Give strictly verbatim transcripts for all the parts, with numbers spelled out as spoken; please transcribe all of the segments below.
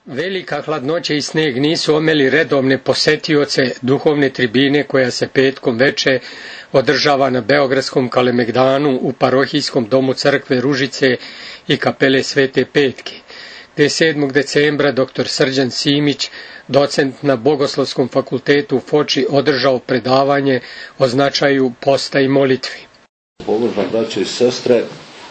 Velika hladnoća i sneg nisu omeli redovne posetioce duhovne tribine koja se petkom veče održava na Beogradskom Kalemegdanu u parohijskom domu crkve Ružice i kapele Svete Petke, gde je sedmog decembra doktor Srđan Simić, docent na Bogoslovskom fakultetu u Foči, održao predavanje o značaju posta i molitvi. Pobožna braće i sestre,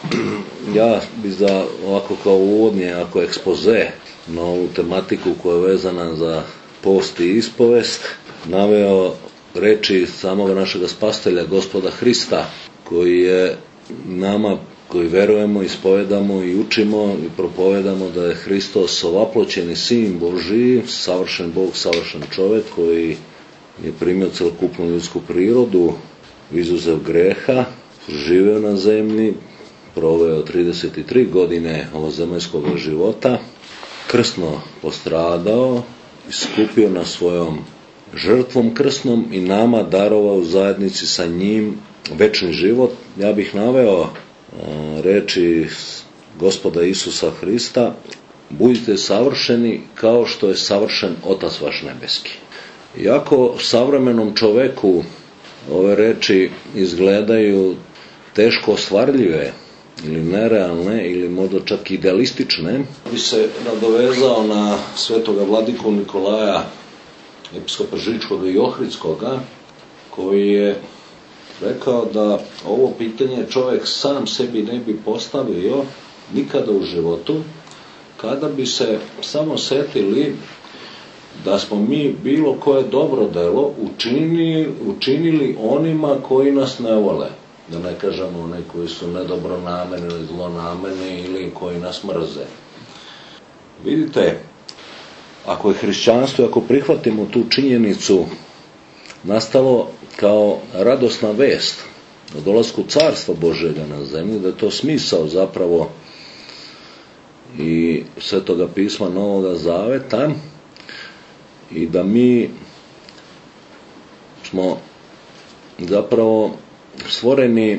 ja bi za ovako kao uvodnje, ako ekspoze na ovu tematiku koja je vezana za post i ispovest, naveo reči samog našeg spastelja, Gospoda Hrista, koji je nama, koji verujemo, ispovedamo i učimo i propovedamo da je Hristos ovaploćeni Sin Božiji, savršen Bog, savršen čovjek, koji je primio celokupnu ljudsku prirodu, izuzev greha, živeo na zemlji, proveo trideset tri godine ovozemaljskog života, krsno postradao, iskupio na svojom žrtvom krsnom i nama darovao u zajednici sa njim večni život. Ja bih naveo reči Gospoda Isusa Hrista: budite savršeni kao što je savršen Otac vaš nebeski. Iako savremenom čoveku ove reči izgledaju teško ostvarljive ili nerealne ili možda čak idealistične, bi se nadovezao na svetoga vladiku Nikolaja, episkopa Žičkoga i Ohridskoga, koji je rekao da ovo pitanje čovjek sam sebi ne bi postavio nikada u životu, kada bi se samo setili da smo mi bilo koje dobro delo učinili, učinili onima koji nas ne vole. Da ne kažemo oni koji su nedobronamerni ili zlonamerni ili koji nas mrze. Vidite, ako je hrišćanstvo, ako prihvatimo tu činjenicu, nastalo kao radosna vest o dolasku Carstva Božjega na zemlju, da je to smisao zapravo i Svetoga pisma Novoga Zaveta, i da mi smo zapravo stvoreni,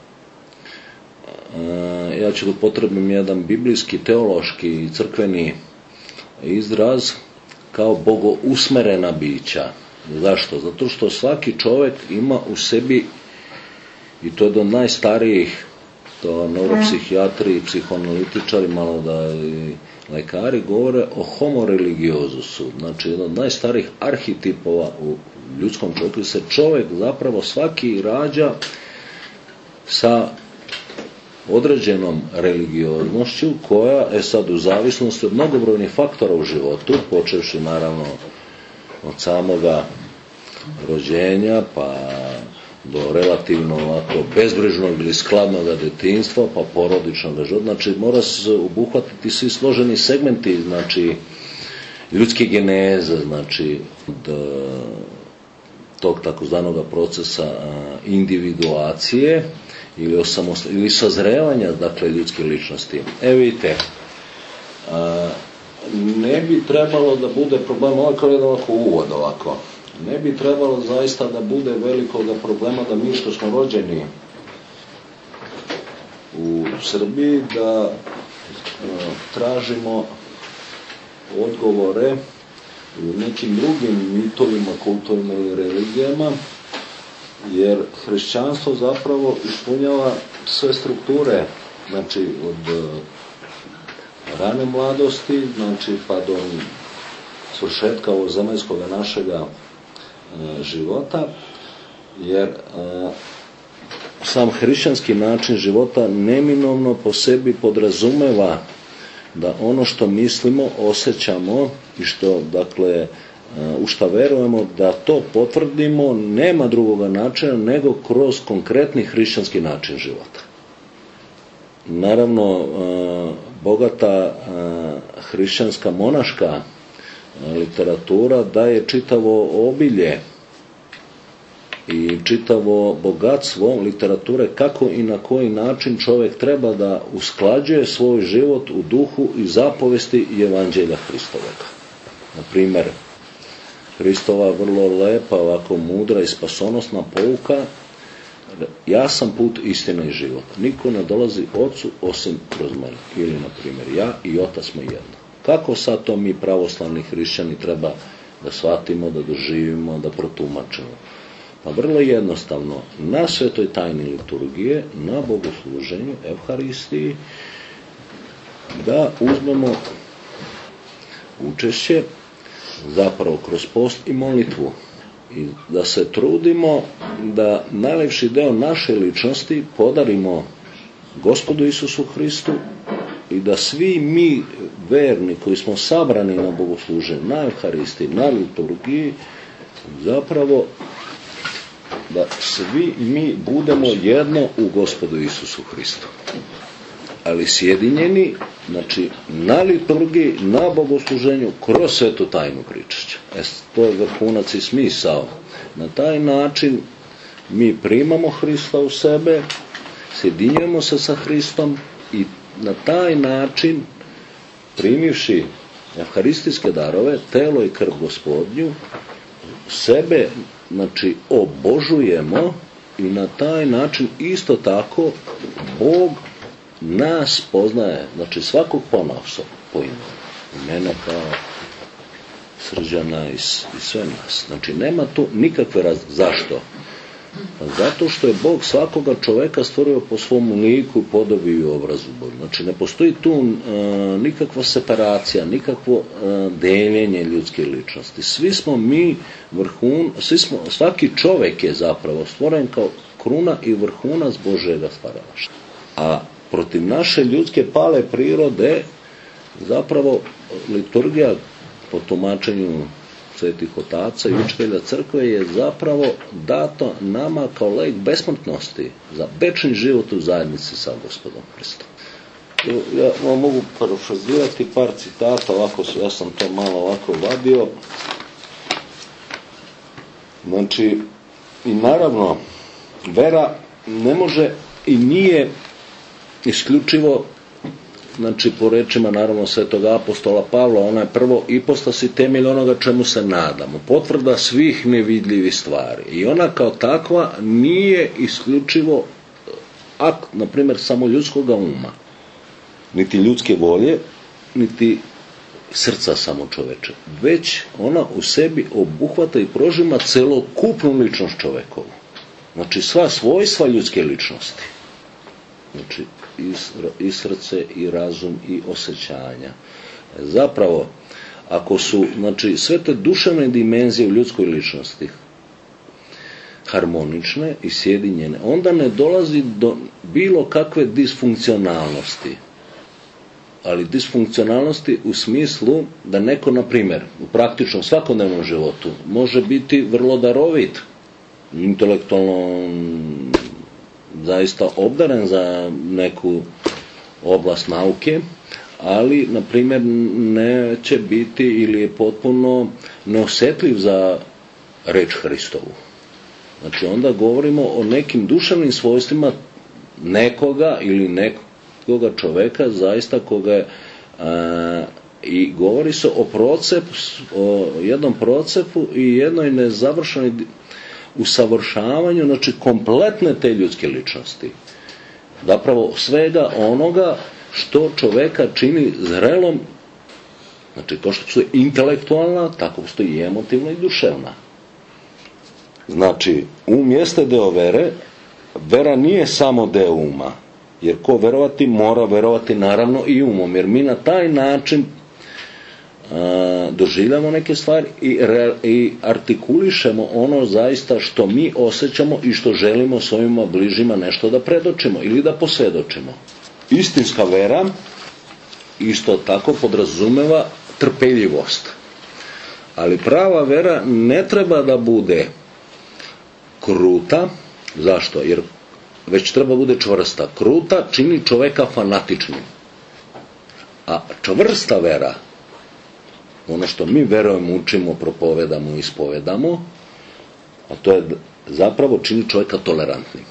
ja ću da upotrebim jedan biblijski, teološki i crkveni izraz, kao bogousmerena bića. Zašto? Zato što svaki čovjek ima u sebi, i to je do najstarijih, to neuropsihijatri i psihoanalitičari, malo da i lekari govore o homo religiozusu, znači jedan od najstarijih arhetipova u ljudskom čovjeku, se čovjek zapravo svaki rađa sa određenom religioznošću koja je sad u zavisnosti od mnogobrojnih faktora u životu, počevši naravno od samoga rođenja pa do relativno ovako bezbrižnog ili skladnog detinjstva pa porodičnog života. Znači mora se obuhvatiti svi složeni segmenti, znači ljudske geneze, znači od tog takozvanog procesa individuacije ili, osamost... ili sazrevanja, dakle, ljudske ličnosti. E vidite, ne bi trebalo da bude problem, ovo je kao jedan ovako uvod ovako, ne bi trebalo zaista da bude velikog problema da mi što smo rođeni u Srbiji da tražimo odgovore u nekim drugim mitovima, kultovima ili religijama, jer hrišćanstvo zapravo ispunjava sve strukture, znači od rane mladosti, znači pa do svršetka ovozemaljskog našega života, jer sam hrišćanski način života neminovno po sebi podrazumeva da ono što mislimo, osjećamo i što, dakle, u šta verujemo, da to potvrdimo, nema drugoga načina nego kroz konkretni hrišćanski način života. Naravno, bogata hrišćanska monaška literatura daje čitavo obilje i čitavo bogatstvo literature kako i na koji način čovjek treba da usklađuje svoj život u duhu i zapovesti Evanđelja Hristovega. Na primjer, Hristova vrlo lepa, ovako mudra i spasonosna pouka: ja sam put, istina i život. Niko ne dolazi Ocu osim kroz mene. Ili, na primjer, ja i Otac smo jedno. Kako sad to mi pravoslavni hrišćani treba da shvatimo, da doživimo, da protumačimo? Pa vrlo jednostavno, na svetoj tajni liturgije, na bogosluženju, Evharistiji, da uzmemo učešće zapravo kroz post i molitvu. I da se trudimo da najlepši deo naše ličnosti podarimo Gospodu Isusu Hristu i da svi mi verni koji smo sabrani na bogosluženju, na Evharistiji, na liturgiji, zapravo da svi mi budemo jedno u Gospodu Isusu Hristu. Ali sjedinjeni, znači na liturgiji, na bogosluženju, kroz svetu tajnu pričašća. E, to je vrhunac i smisao. Na taj način mi primamo Hrista u sebe, sjedinjujemo se sa Hristom i na taj način, primivši evharistijske darove, telo i krv Gospodnju, sebe, znači, obožujemo i na taj način isto tako Bog nas poznaje, znači svakog ponaosob po imenu. Mene kao Srđana i, i sve nas. Znači nema tu nikakve razlike. Zašto? Pa zato što je Bog svakoga čoveka stvorio po svom liku i podobi i obrazu Božjem. Znači ne postoji tu uh, nikakva separacija, nikakvo uh, deljenje ljudske ličnosti. Svi smo mi vrhun, svi smo, svaki čovek je zapravo stvoren kao kruna i vrhunac Božjega stvaralaštva. A protiv naše ljudske pale prirode zapravo liturgija po tumačenju svetih otaca i učitelja crkve je zapravo dato nama kao lek besmrtnosti za večni život u zajednici sa Gospodom Hristom. Ja vam mogu parafrazirati par citata, ovako, ja sam to malo ovako vadio. Znači, i naravno, vera ne može i nije isključivo, znači po rečima naravno svetog apostola Pavla, ona je prvo ipostas i temelj onoga čemu se nadamo, potvrda svih nevidljivih stvari. I ona kao takva nije isključivo akt, na primjer, samo ljudskoga uma, niti ljudske volje, niti srca samo čoveče, već ona u sebi obuhvata i prožima celokupnu ličnost čovekovu. Znači sva svojstva ljudske ličnosti. Znači i, i srce, i razum, i osjećanja. Zapravo, ako su, znači, sve te duševne dimenzije u ljudskoj ličnosti harmonične i sjedinjene, onda ne dolazi do bilo kakve disfunkcionalnosti. Ali disfunkcionalnosti u smislu da neko, na primjer, u praktičnom svakodnevnom životu može biti vrlo darovit, intelektualno zaista obdaren za neku oblast nauke, ali, na primjer, neće biti ili je potpuno neosjetljiv za reč Hristovu. Znači, onda govorimo o nekim duševnim svojstvima nekoga ili nekoga čoveka, zaista koga je, a, i govori se o procepu, o jednom procepu i jednoj nezavršenoj usavršavanju, znači kompletne te ljudske ličnosti. Zapravo svega onoga što čoveka čini zrelom, znači kao što je intelektualna, tako postoji i emotivna i duševna. Znači, um jeste deo vere, vera nije samo deo uma, jer ko verovati mora verovati naravno i umom, jer mi na taj način a, doživljamo neke stvari i, re, i artikulišemo ono zaista što mi osjećamo i što želimo svojima bližima nešto da predočimo ili da posvjedočimo. Istinska vera isto tako podrazumeva trpeljivost, ali prava vera ne treba da bude kruta. Zašto? Jer već treba bude čvrsta. Kruta čini čoveka fanatičnim, a čvrsta vera, ono što mi verujemo, učimo, propovedamo, ispovedamo, a to je zapravo čini čovjeka tolerantnim.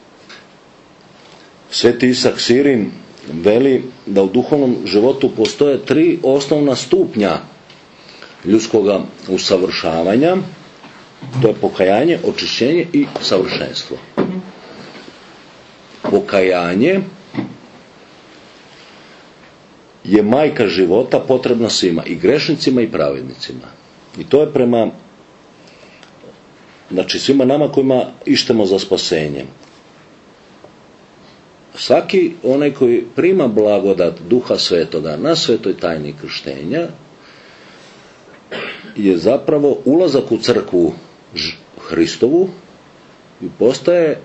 Sveti Isak Sirin veli da u duhovnom životu postoje tri osnovna stupnja ljudskoga usavršavanja. To je pokajanje, očišćenje i savršenstvo. Pokajanje je majka života, potrebna svima, i grešnicima i pravednicima. I to je prema, znači, svima nama kojima ištemo za spasenjem. Svaki onaj koji prima blagodat Duha Svetoga na svetoj tajni krštenja je zapravo ulazak u crkvu Hristovu i postaje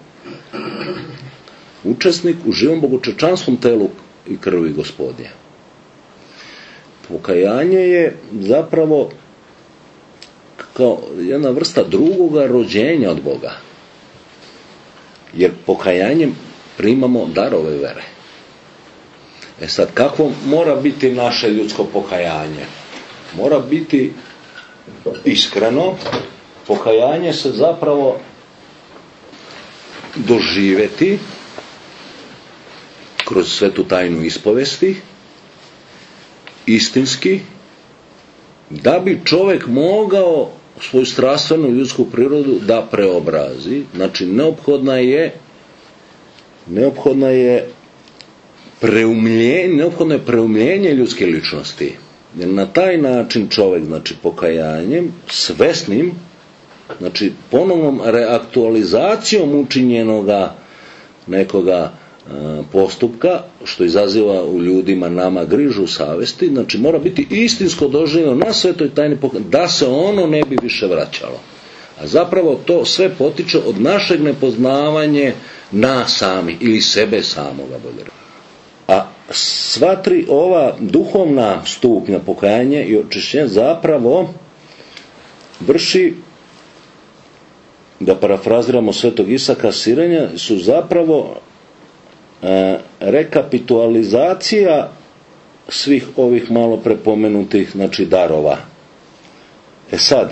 učesnik u živom bogočečanskom telu i krvi Gospodnje. Pokajanje je zapravo kao jedna vrsta drugoga rođenja od Boga. Jer pokajanjem primamo darove vere. E sad, kako mora biti naše ljudsko pokajanje? Mora biti iskreno. Pokajanje se zapravo doživjeti kroz svetu tajnu ispovesti, istinski, da bi čovjek mogao svoju strastvenu ljudsku prirodu da preobrazi. Znači, neophodna je neophodna je preumljenje, neophodno je preumljenje ljudske ličnosti. Jer na taj način čovjek, znači pokajanjem, svesnim, znači ponovnom reaktualizacijom učinjenoga nekoga postupka, što izaziva u ljudima nama grižu savesti, znači mora biti istinsko doživljeno na svetoj tajni pokajanja, da se ono ne bi više vraćalo. A zapravo to sve potiče od našeg nepoznavanja na sami ili sebe samoga, bolje. A sva tri ova duhovna stupnja pokajanja i očišćenja zapravo vrši, da parafraziramo svetog Isaka Sirenja, su zapravo e, rekapitualizacija svih ovih malo prepomenutih, znači, darova. E sad,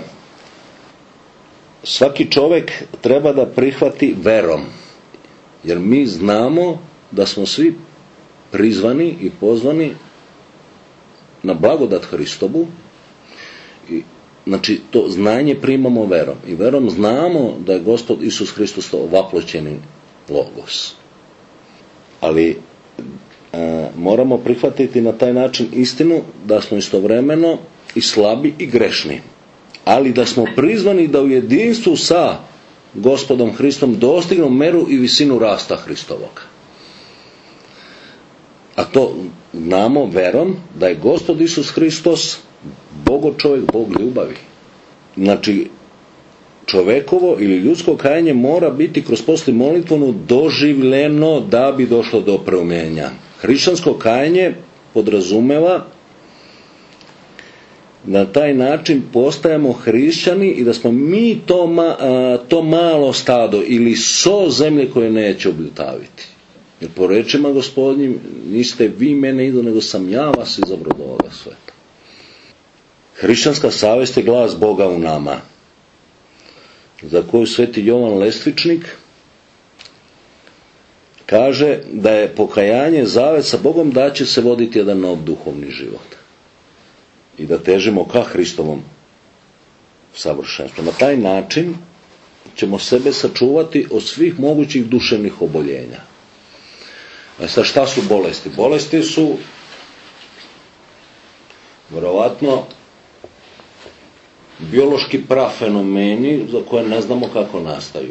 svaki čovjek treba da prihvati verom, jer mi znamo da smo svi prizvani i pozvani na blagodat Hristovu. I, znači, to znanje primamo verom. I verom znamo da je Gospod Isus Hristos to ovaploćeni logos. Ali e, moramo prihvatiti na taj način istinu da smo istovremeno i slabi i grešni. Ali da smo prizvani da u jedinstvu sa Gospodom Hristom dostignemo meru i visinu rasta Hristovog. A to znamo verom da je Gospod Isus Hristos Bogo čovjek, Bog ljubavi. Znači, čovekovo ili ljudsko kajanje mora biti kroz post i molitvonu doživljeno da bi došlo do preumljenja. Hrišćansko kajanje podrazumeva na taj način postajemo hrišćani i da smo mi to, ma, a, to malo stado ili so zemlje koje neće obljutaviti. Jer po rečima Gospodnjim, niste vi mene idu, nego sam ja vas izabrao do ovoga sveta. Hrišćanska savest je glas Boga u nama, za koju sveti Jovan Lestvičnik kaže da je pokajanje zavet sa Bogom da će se voditi jedan nov duhovni život i da težimo ka Hristovom savršenstvu. Na taj način ćemo sebe sačuvati od svih mogućih duševnih oboljenja. A sad, šta su bolesti? Bolesti su vjerovatno biološki prafenomeni za koje ne znamo kako nastaju.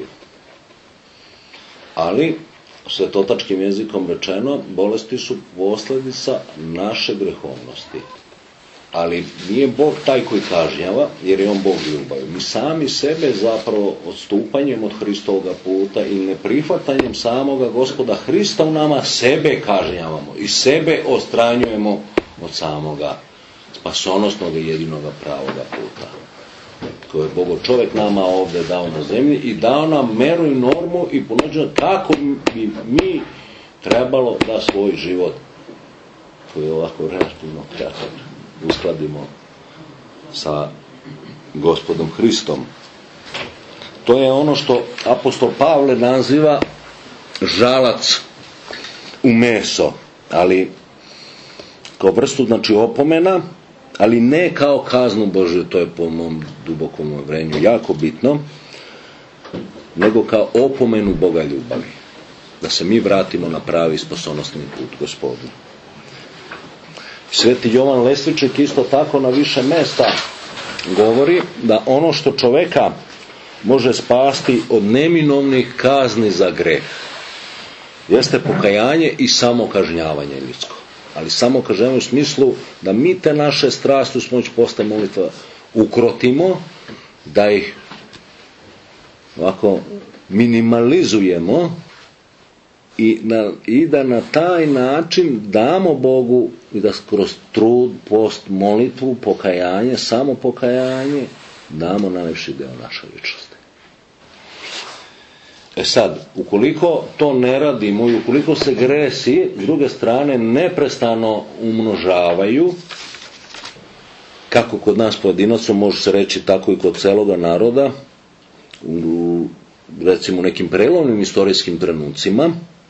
Ali, svetotačkim jezikom rečeno, bolesti su posljedica naše grehovnosti. Ali nije Bog taj koji kažnjava, jer je on Bog ljubavi. Mi sami sebe zapravo odstupanjem od Hristovoga puta i neprihvatanjem samoga Gospoda Hrista u nama sebe kažnjavamo i sebe odstranjujemo od samoga spasonosnog i jedinoga pravoga puta, koje je Bogo čovjek nama ovdje dao na zemlji i dao nam meru i normu i ponuđeno kako bi mi trebalo da svoj život, koji je ovako relativno kratak, uskladimo sa Gospodom Hristom. To je ono što apostol Pavle naziva žalac u meso, ali kao vrstu, znači, opomena, ali ne kao kaznu Božju, to je po mom dubokom uvjerenju jako bitno, nego kao opomenu Boga ljubavi, da se mi vratimo na pravi spasonosni put Gospodnji. Sveti Jovan Lestvičnik isto tako na više mesta govori da ono što čoveka može spasti od neminovnih kazni za greh jeste pokajanje i samokažnjavanje ljudsko. Ali samokažnjavanje u smislu da mi te naše strasti uz pomoć posta i molitva ukrotimo, da ih ovako minimalizujemo i, na, i da na taj način damo Bogu i da kroz trud, post, molitvu, pokajanje, samo pokajanje damo najlepši deo naše ličnosti. E sad, ukoliko to ne radimo i ukoliko se gresi s druge strane neprestano umnožavaju, kako kod nas pojedinačno, može se reći tako i kod celoga naroda, u recimo nekim prelomnim istorijskim trenucima,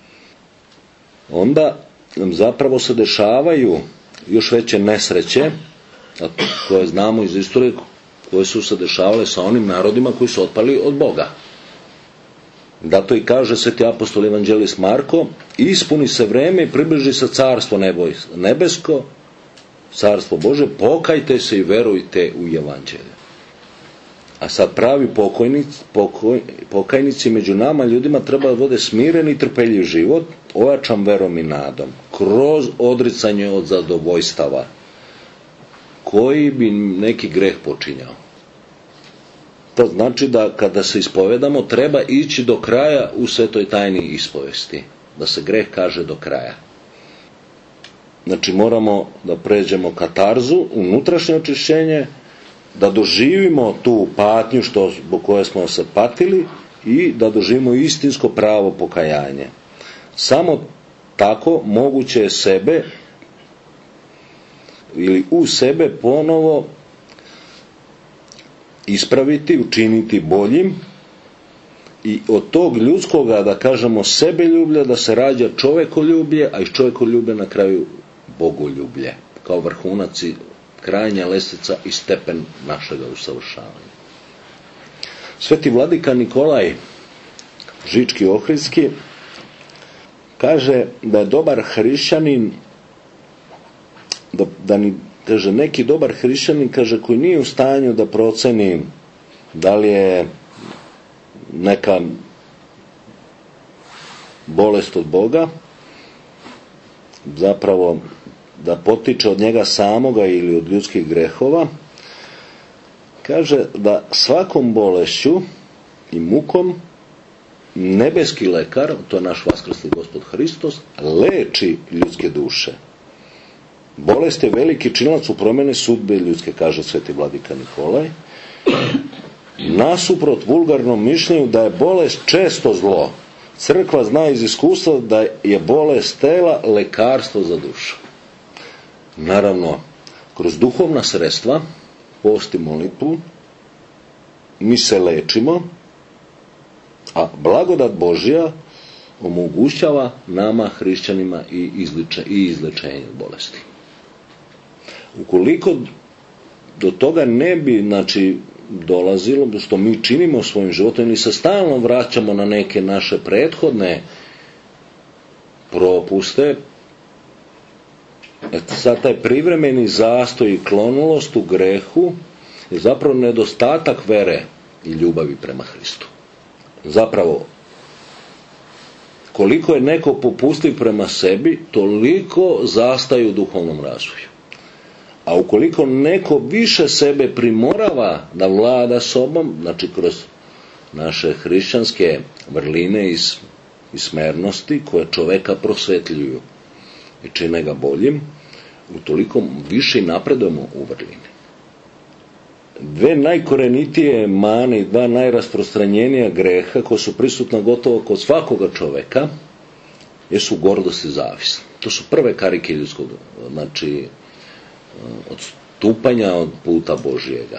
onda zapravo se dešavaju još veće nesreće, koje znamo iz istorije, koje su se dešavale sa onim narodima koji su otpali od Boga. Zato i kaže sveti apostol evanđelist Marko: ispuni se vreme i približi se carstvo nebesko, carstvo Bože, pokajte se i verujte u evanđelje. A sad pravi pokojnici, pokoj, pokajnici među nama ljudima treba da vode smiren i trpeljiv život, ojačan verom i nadom, kroz odricanje od zadovoljstava koji bi neki greh počinjao. To znači da kada se ispovedamo treba ići do kraja u svetoj tajni ispovesti, da se greh kaže do kraja. Znači moramo da pređemo katarzu, unutrašnje očišćenje, da doživimo tu patnju što, zbog koje smo se patili i da doživimo istinsko pravo pokajanje. Samo tako moguće je sebe ili u sebe ponovo ispraviti, učiniti boljim i od tog ljudskoga, da kažemo, sebeljublja da se rađa čovekoljublje, a iz čovekoljublja na kraju bogoljublje, kao vrhunac i krajnja lestvica i stepen našega usavršavanja. Sveti vladika Nikolaj Žički Ohridski kaže da je dobar hrišćanin, da, da ni, kaže, neki dobar hrišćanin, kaže, koji nije u stanju da proceni da li je neka bolest od Boga, zapravo da potiče od njega samoga ili od ljudskih grehova, kaže da svakom bolešću i mukom nebeski lekar, to je naš vaskrsli Gospod Hristos, leči ljudske duše. Bolest je veliki činilac u promjeni sudbe ljudske, kaže sveti vladika Nikolaj, nasuprot vulgarnom mišljenju da je bolest često zlo. Crkva zna iz iskustva da je bolest tela lekarstvo za dušu. Naravno, kroz duhovna sredstva, post i molitvu, mi se lečimo, a blagodat Božja omogućava nama, hrišćanima, i, izliče, i izlečenje bolesti. Ukoliko do toga ne bi, znači, dolazilo, što mi činimo svojim životom i se stalno vraćamo na neke naše prethodne propuste, sad taj privremeni zastoj i klonulost u grehu je zapravo nedostatak vere i ljubavi prema Hristu. Zapravo, koliko je neko popustljiv prema sebi, toliko zastaje u duhovnom razvoju. A ukoliko neko više sebe primorava da vlada sobom, znači kroz naše hrišćanske vrline i smernosti koje čoveka prosvetljuju i čine ga boljim, utoliko više napredujemo u vrline. Dve najkorenitije mane i dva najrasprostranjenija greha koje su prisutna gotovo kod svakoga čoveka jesu gordost i zavist. To su prve karike ljudskog, znači odstupanja od puta Božjega.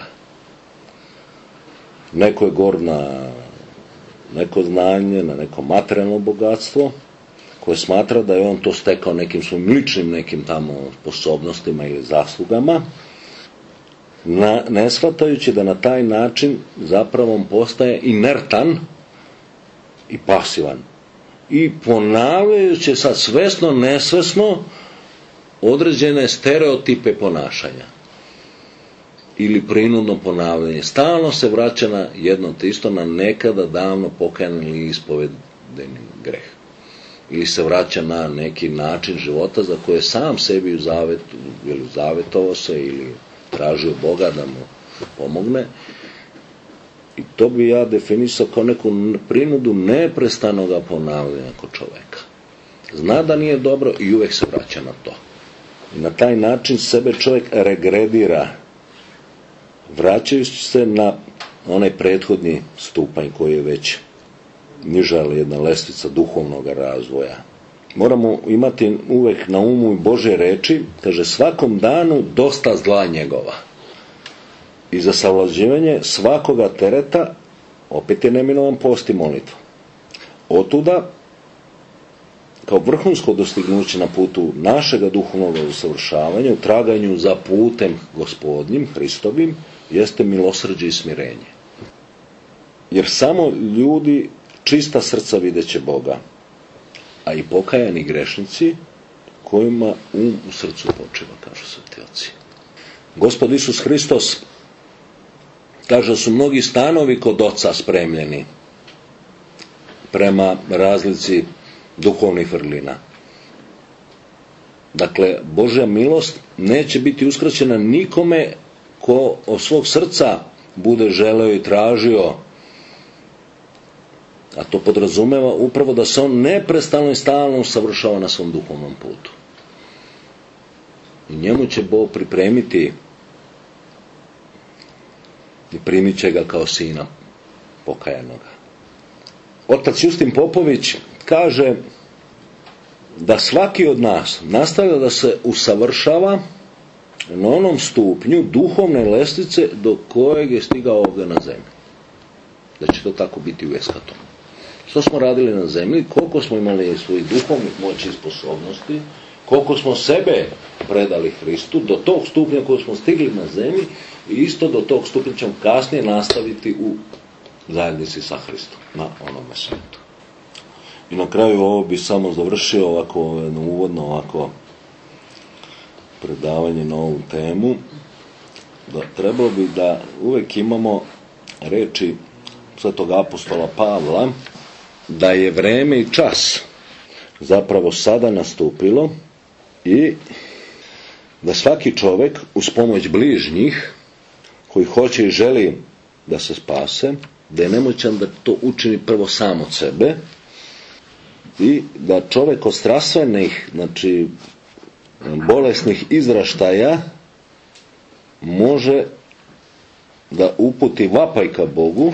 Neko je gord na neko znanje, na neko materijalno bogatstvo, koje smatra da je on to stekao nekim svojim ličnim nekim tamo sposobnostima ili zaslugama, na, ne shvatajući da na taj način zapravo on postaje inertan i pasivan. I ponavljajući sad svesno, nesvesno, određene stereotipe ponašanja ili prinudno ponavljanje. Stalno se vraća na jedno te isto, na nekada davno pokajan ili ispovedeni greh. Ili se vraća na neki način života za koje sam sebi u zavetu, ili zavetovao se ili tražio Boga da mu pomogne. I to bi ja definisao kao neku prinudu neprestanoga ponavljanja kod čoveka. Zna da nije dobro i uvek se vraća na to. I na taj način sebe čovjek regredira, vraćajući se na onaj prethodni stupanj koji je već niža jedna lestvica duhovnog razvoja. Moramo imati uvek na umu i Božje reči, kaže svakom danu dosta zla njegova. I za savlađivanje svakoga tereta opet je neminovan post i molitva. Otuda, kao vrhunsko dostignuće na putu našega duhovnog usavršavanja, u traganju za putem Gospodnjim, Hristovim, jeste milosrđe i smirenje. Jer samo ljudi čista srca videće Boga, a i pokajani grešnici kojima um u srcu počiva, kažu sveti oci. Gospod Isus Hristos kaže da su mnogi stanovi kod Oca spremljeni prema razlici duhovnih vrlina. Dakle, Božja milost neće biti uskraćena nikome ko od svog srca bude želeo i tražio, a to podrazumeva upravo da se on neprestano i stalno usavršava na svom duhovnom putu. I njemu će Bog pripremiti i primit će ga kao sina pokajanoga. Otac Justin Popović kaže da svaki od nas nastavlja da se usavršava na onom stupnju duhovne lestvice do kojeg je stigao ovdje na zemlji. Da će to tako biti u eskatomu. Što smo radili na zemlji, koliko smo imali svojih duhovnih moći i sposobnosti, koliko smo sebe predali Hristu, do tog stupnja koji smo stigli na zemlji, i isto do tog stupnja ćemo kasnije nastaviti u zajednici sa Hristom na onome svijetu. I na kraju ovo bi samo završio ovako uvodno ovako predavanje na ovu temu, da trebalo bi da uvek imamo reči svetog apostola Pavla da je vreme i čas zapravo sada nastupilo i da svaki čovjek uz pomoć bližnjih koji hoće i želi da se spase, da je nemoćan da to učini prvo sam od sebe i da čovjek od strastvenih, znači bolesnih izraštaja može da uputi vapaj ka Bogu.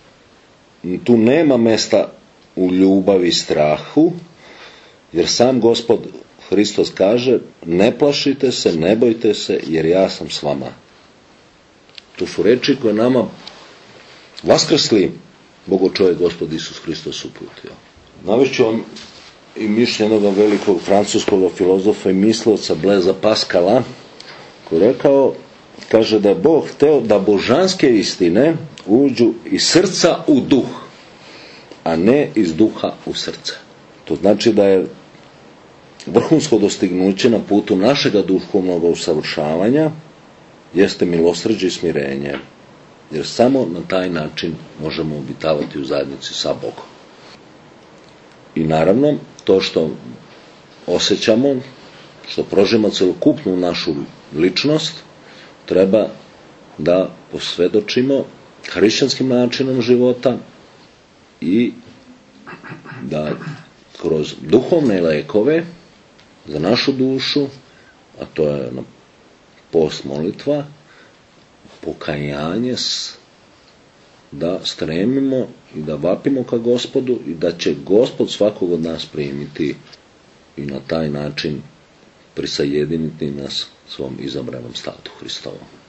Tu nema mesta u ljubavi i strahu, jer sam Gospod Hristos kaže: ne plašite se, ne bojte se, jer ja sam s vama. To su reči koje nama vaskrsli Bogočovjek Gospod Isus Hristos uputio. Navešću vam i mišljenje jednog velikog francuskog filozofa i mislovca Blaisa Pascala, koji rekao, kaže da je Bog hteo da božanske istine uđu iz srca u duh, a ne iz duha u srce. To znači da je vrhunsko dostignuće na putu našega duhovnog usavršavanja jeste milosrđe i smirenje, jer samo na taj način možemo obitavati u zajednici sa Bogom. I naravno, to što osjećamo, što proživamo celokupnu našu ličnost, treba da posvjedočimo hrišćanskim načinom života i da kroz duhovne lekove za našu dušu, a to je post, molitva, pokajanje, da stremimo i da vapimo ka Gospodu i da će Gospod svakog od nas primiti i na taj način prisajediniti nas svom izabranom statu Hristovom.